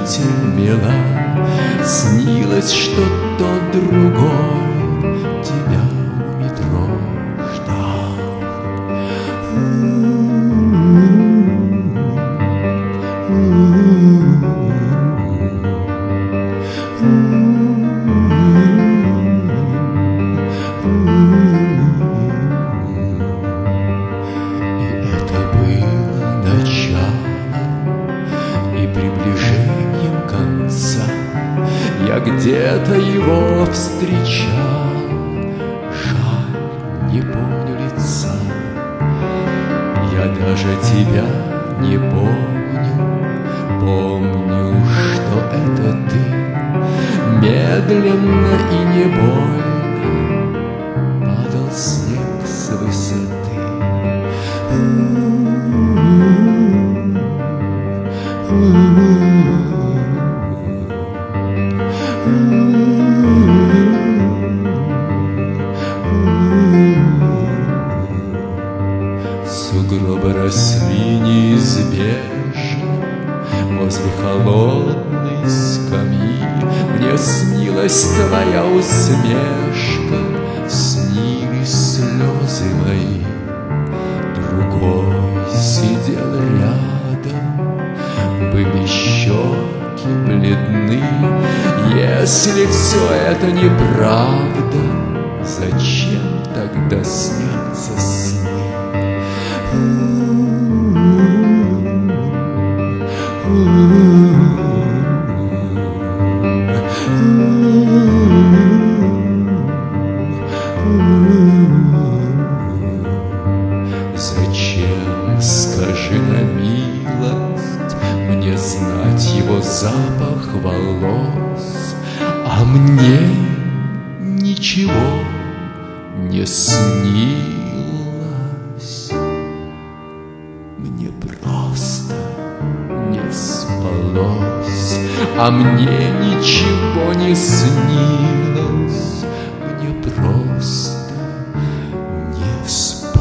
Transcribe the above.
обитель мила, снилось, что тот другой тебя у метро ждал. Приближением конца я где-то его встречал. Жаль, не помню лица, я даже тебя не помню. Помню, что это ты, медленно и не больно падал снег с высоты. Сугробы росли неизбежно возле холодной скамьи. Мне снилась твоя усмешка, снились слезы мои. Другой сидел рядом, были щеки бледны. Если все это неправда, зачем тогда снятся сны? Зачем, скажи на милость, мне знать его запах волос, а мне ничего не снилось. Мне просто не спалось, а мне ничего не снилось. Мне просто не спалось.